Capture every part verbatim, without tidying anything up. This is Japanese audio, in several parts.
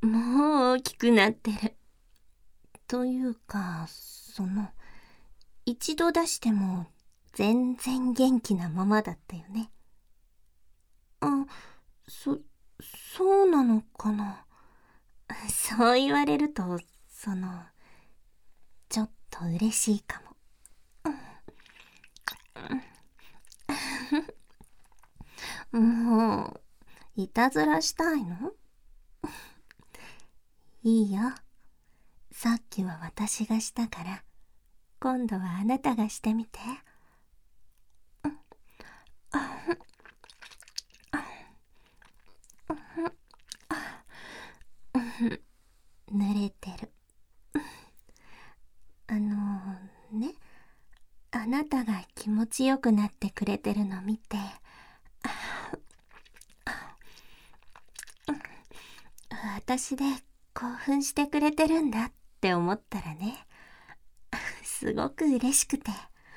もう大きくなってる。というか、その、一度出しても全然元気なままだったよね。あ、そ、そうなのかな。そう言われると、その、ちょっと嬉しいかも。もう、いたずらしたいの？いいよ。さっきは私がしたから、今度はあなたがしてみて。濡れてる。あのね、あなたが気持ちよくなってくれてるの見て、私で興奮してくれてるんだって思ったらね、すごく嬉しくて。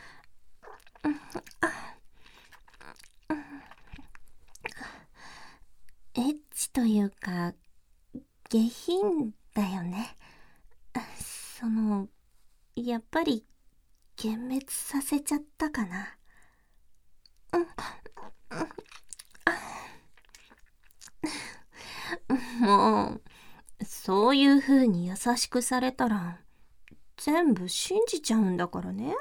エッチというか、下品だよね。その、やっぱり幻滅させちゃったかな。もう、そういう風に優しくされたら、全部信じちゃうんだからね。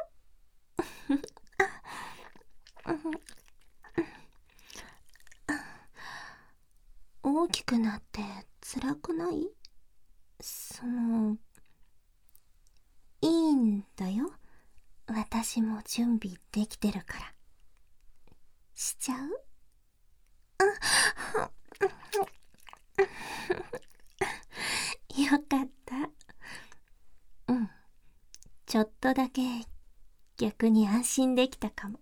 大きくなって辛くない？その、いいんだよ。私も準備できてるから。しちゃう？よかった。うん。ちょっとだけ逆に安心できたかも。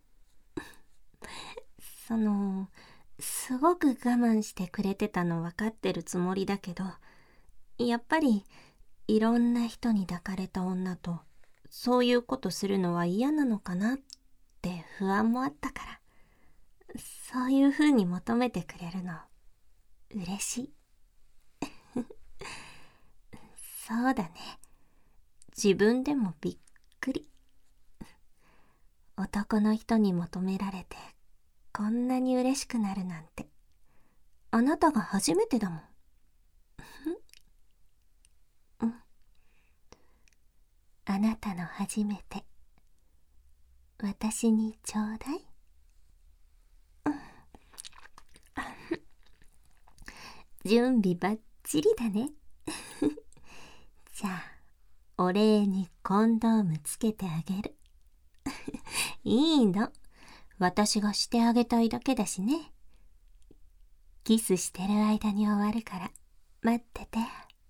その、すごく我慢してくれてたの分かってるつもりだけど、やっぱりいろんな人に抱かれた女とそういうことするのは嫌なのかなって不安もあったから、そういう風に求めてくれるの嬉しい。そうだね。自分でもびっくり。男の人に求められてこんなに嬉しくなるなんて、あなたが初めてだもん。うん。あなたの初めて、私にちょうだい。準備ばっちりだね。じゃあ、お礼にコンドームつけてあげる。いいの。私がしてあげたいだけだしね。キスしてる間に終わるから待ってて。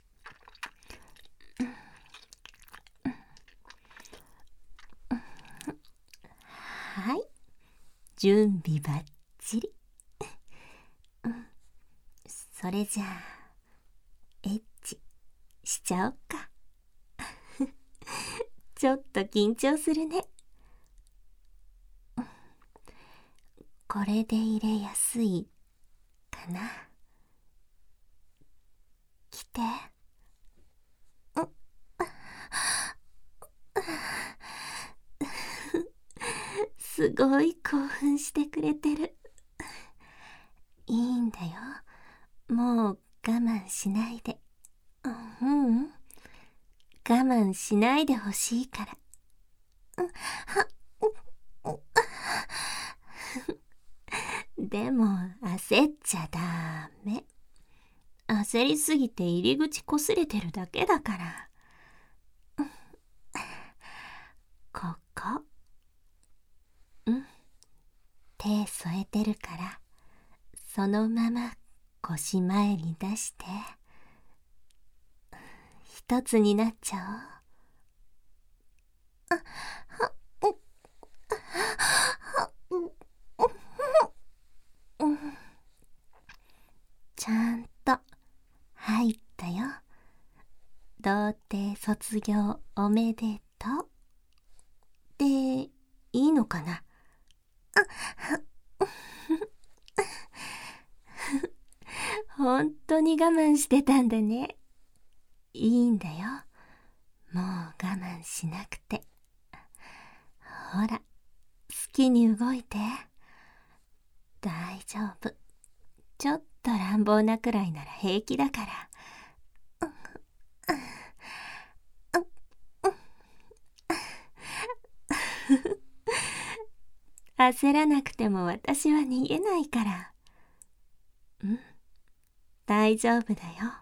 はい。準備ばっちり。それじゃあ、エッチしちゃおっか。ちょっと緊張するね。これで入れやすいかな。来て。すごい興奮してくれてる。いいんだよ。もう我慢しないで。うん、我慢しないでほしいから。でも焦っちゃダメ。焦りすぎて入り口こすれてるだけだから。ここ。うん。手添えてるから、そのまま腰前に出して、一つになっちゃおう。ちゃんと入ったよ。童貞卒業おめでとう。で、いいのかな？本当に我慢してたんだね。 いいんだよ。もう我慢しなくて。ほら、好きに動いて。大丈夫。ちょっと乱暴なくらいなら平気だから。焦らなくても私は逃げないから。うん、大丈夫だよ。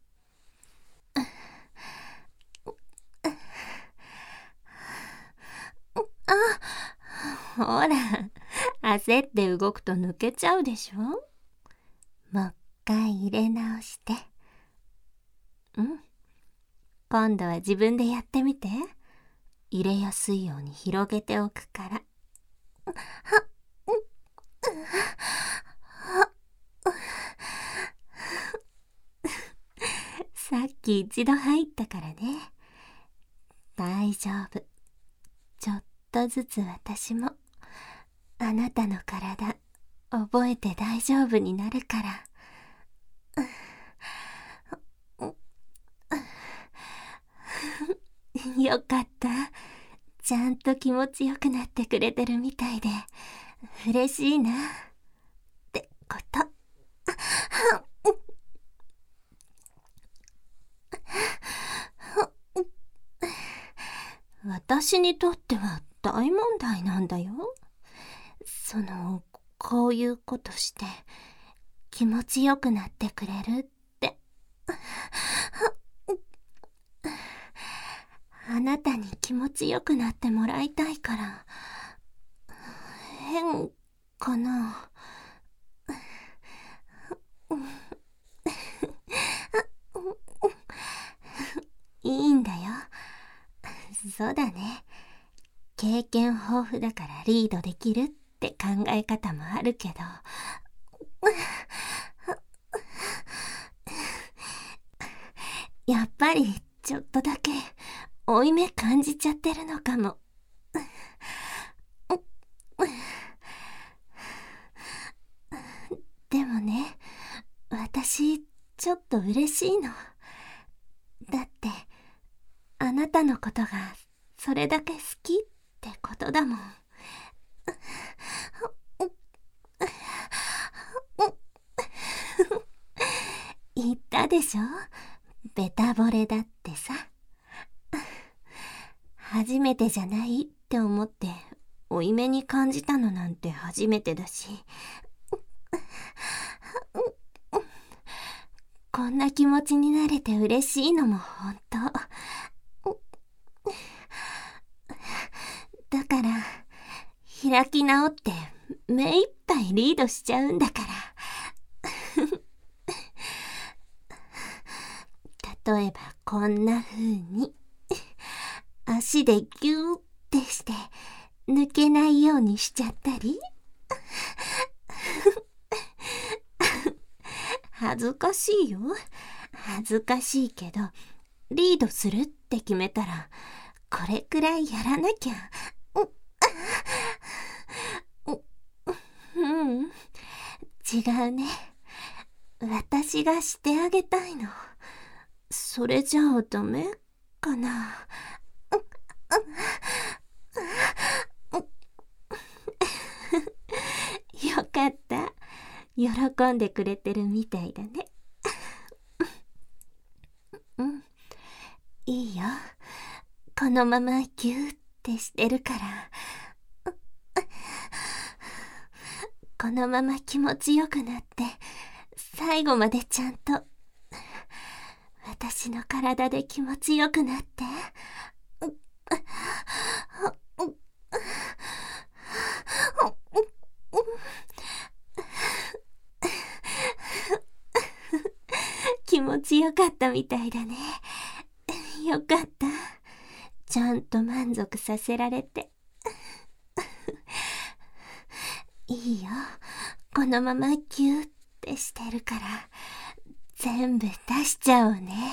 あ、ほら、焦って動くと抜けちゃうでしょ。もう一回入れ直して。うん。今度は自分でやってみて。入れやすいように広げておくから。さっき一度入ったからね。大丈夫。ちょっとずつ私もあなたの体覚えて大丈夫になるから。よかった。ちゃんと気持ちよくなってくれてるみたいで嬉しいなってこと。私にとっては大問題なんだよ。その、こういうことして気持ちよくなってくれるって。あなたに気持ちよくなってもらいたいから。変かな。いいんだよ。そうだね。経験豊富だからリードできるって考え方もあるけど。やっぱりちょっとだけ負い目感じちゃってるのかも。でもね、私ちょっと嬉しいの。だってあなたのことがそれだけ好きってことだもん。言ったでしょ、ベタ惚れだってさ。初めてじゃないって思って負い目に感じたのなんて初めてだし。こんな気持ちになれて嬉しいのも本当。だから開き直って目いっぱいリードしちゃうんだから。例えばこんな風に足でギューってして抜けないようにしちゃったり。恥ずかしいよ。恥ずかしいけどリードするって決めたらこれくらいやらなきゃ。うん、違うね。私がしてあげたいの。それじゃあダメかな。よかった。喜んでくれてるみたいだね。うん、いいよ。このままギューってしてるから。このまま気持ちよくなって最後までちゃんと私の体で気持ちよくなって。気持ちよかったみたいだね。よかった。ちゃんと満足させられて。いいよ。このままギューってしてるから全部出しちゃおうね。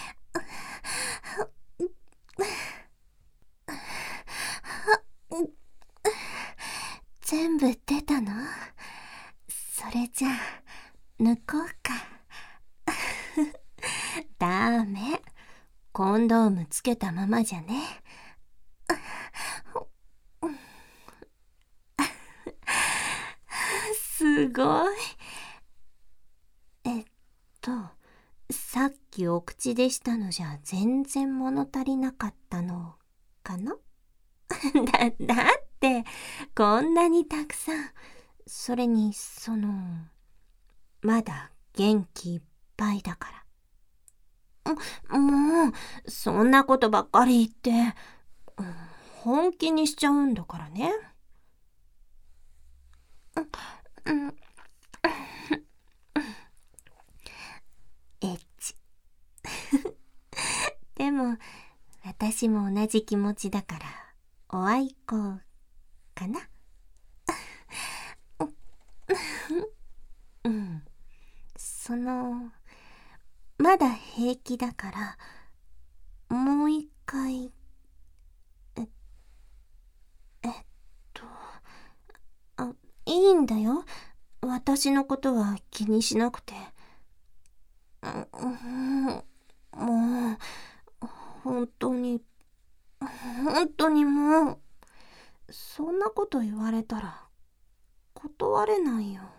全部出たの？それじゃあ抜こうか。ダメ。 コンドームつけたままじゃね。すごい。えっと、さっきお口でしたのじゃ全然物足りなかったのかな？だ、だって、こんなにたくさん。それに、その、まだ元気いっぱいだから。もう、そんなことばっかり言って、本気にしちゃうんだからね。エッチ。でも、私も同じ気持ちだから、おあいこかな。うん。その、まだ平気だから、もう一回、え、えっと、あ、いいんだよ。私のことは気にしなくて。うん、もう、本当に、本当にもう、そんなこと言われたら、断れないよ。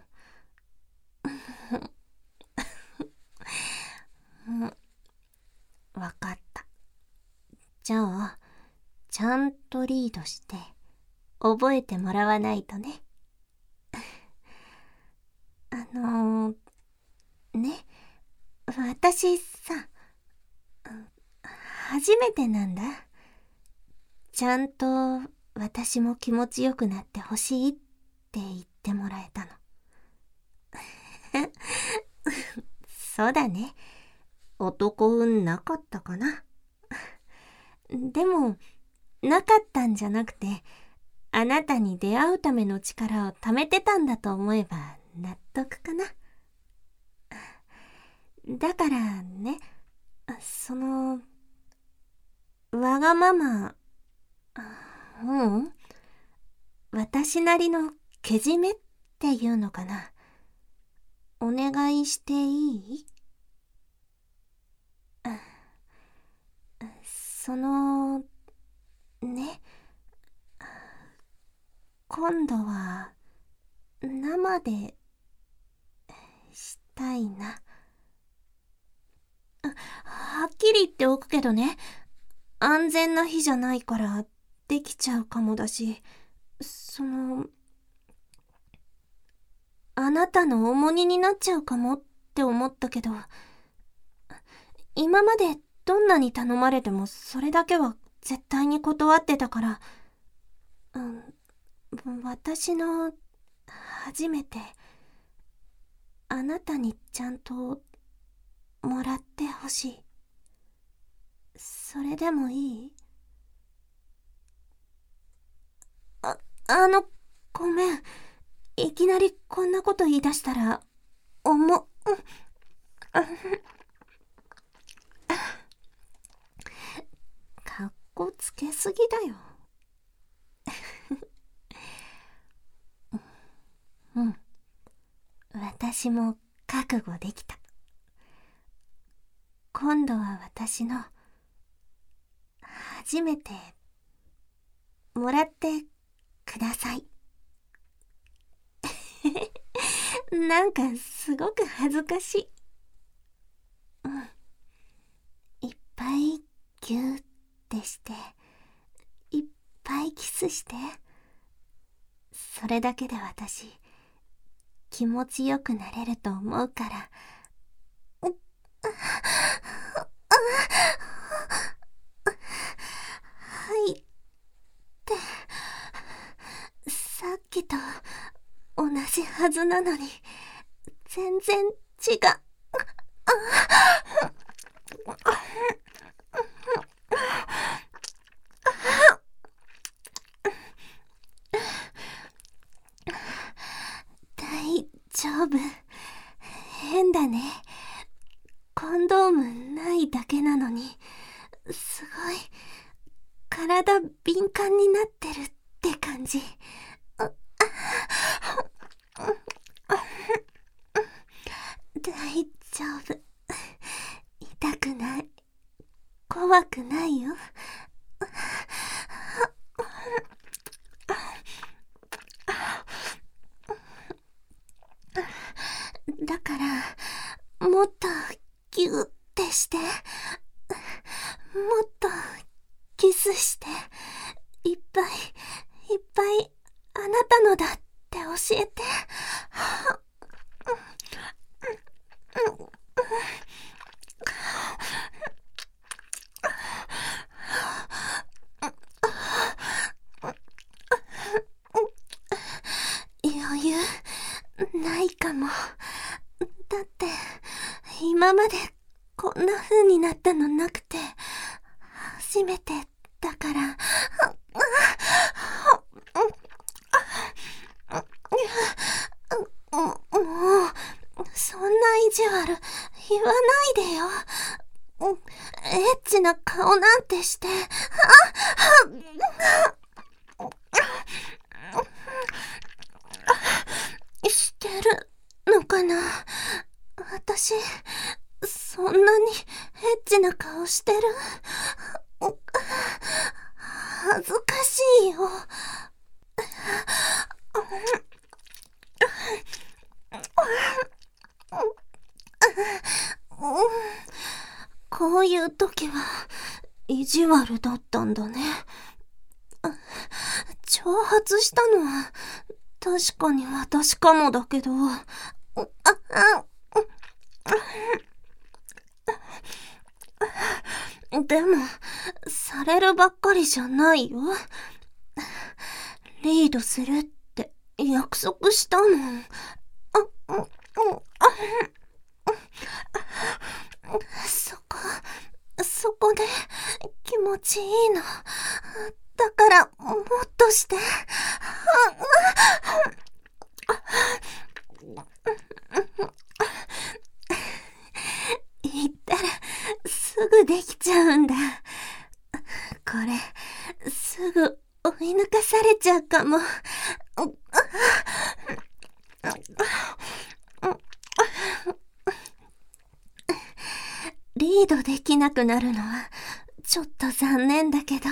うん、わかった。じゃあ、ちゃんとリードして、覚えてもらわないとね。あのー、ね、私さ、初めてなんだ。ちゃんと私も気持ちよくなってほしいって言ってもらえたの。そうだね。男運なかったかな。でも、なかったんじゃなくて、あなたに出会うための力を貯めてたんだと思えば納得かな。だからね、その、わがまま、うん、私なりのけじめっていうのかな。お願いしていい？その、ね、今度は生でしたいな。はっきり言っておくけどね、安全な日じゃないからできちゃうかもだし、その、あなたの重荷になっちゃうかもって思ったけど、今までどんなに頼まれてもそれだけは絶対に断ってたから、うん、私の初めてあなたにちゃんともらってほしい。それでもいい？あ、あの、ごめん。いきなりこんなこと言い出したら、重っ。かっこつけすぎだよ。うん。私も覚悟できた。今度は私の、初めて、もらってください。なんかすごく恥ずかしい。うん。いっぱいギューってして、いっぱいキスして。それだけで私、気持ちよくなれると思うから。はいって、さっきと同じはずなのに、全然違う。大丈夫。変だね。コンドームないだけなのに、すごい、体敏感になってるって感じ。大丈夫。痛くない。怖からもっとギュッてして、もっとキスして、いっぱいいっぱいあなたのだって教えて。余裕ないかも。だって今までこんな風になったのなくて初めてだから。もうそんな意地悪言わないでよ。エッチな顔なんてして。してるのかな。私そんなにエッチな顔してる？恥ずかしいよ。こういう時は意地悪だったんだね。挑発したのは確かに私かもだけど、でもされるばっかりじゃないよ。リードするって約束したもん。そこそこで気持ちいいのだからもっとして。言ったらすぐできちゃうんだ。これすぐ追い抜かされちゃうかも。リードできなくなるのはちょっと残念だけど、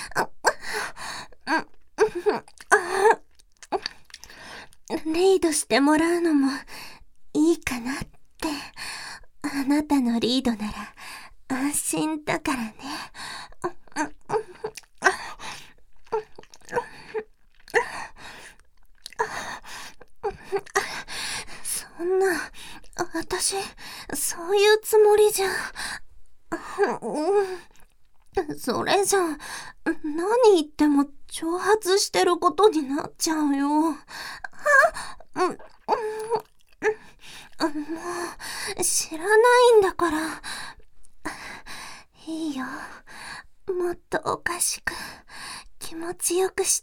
リードしてもらうのもいいかなって。あなたのリードなら安心だからね。そんな、私そういうつもりじゃ。それじゃ何言っても挑発してることになっちゃうよ。もう知らないんだから。いいよ、もっとおかしく気持ちよくして。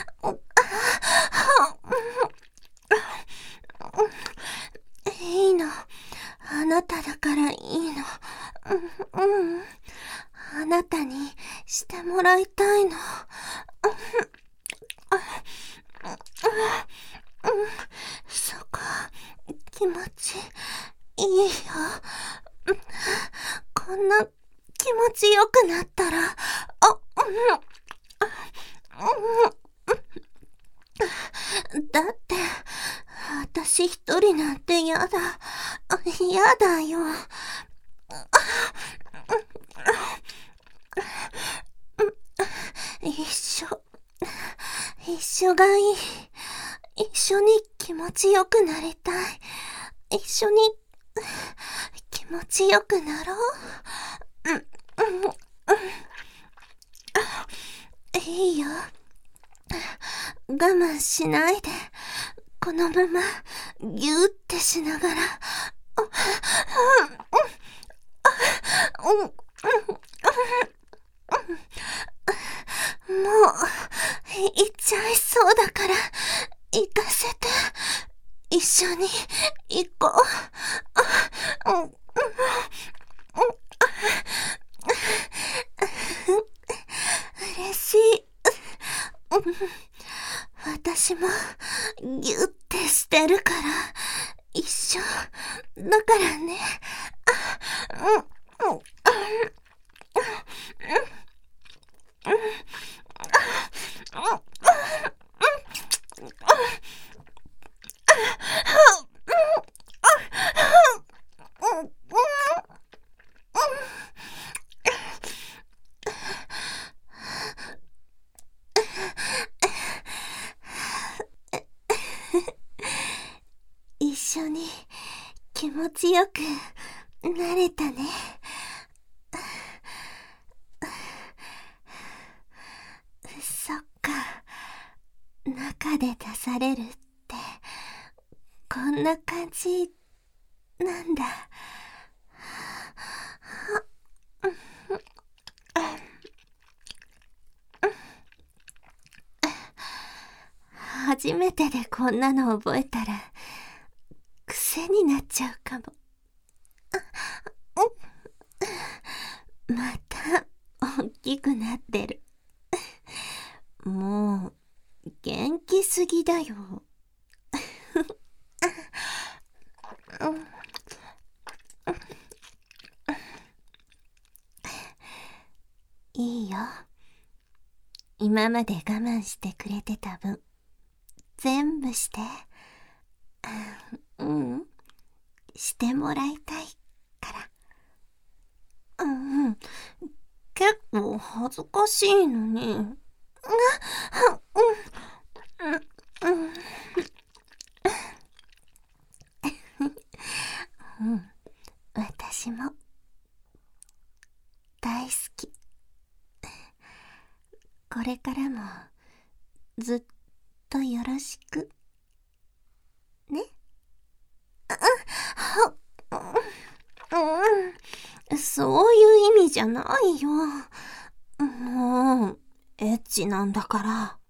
いいの、あなただからいいの。うん、あなたにしてもらいたいの。そこ気持ちいいよ。こんな気持ちよくなったら、あ、だって私一人なんてやだ。やだよ。一緒一緒がいい。一緒に気持ちよくなりたい。一緒に気持ちよくなろう。いいよ、我慢しないでこのままギューってしながら。もう行っちゃいそうだから行かせて。一緒に行こう。嬉しい。私もギュッてしてるから一緒だからね。 気持ちよくなれたね。そっか、中で出されるってこんな感じなんだ。初めてでこんなの覚えたら癖になっちゃうかも。また大きくなってる。もう元気すぎだよ。いいよ。今まで我慢してくれてた分全部して。うん、してもらいたいから。うんうん、結構恥ずかしいのに。うん、うん、私も大好き。これからもずっとよろしくね。うん、そういう意味じゃないよ。もうエッチなんだから。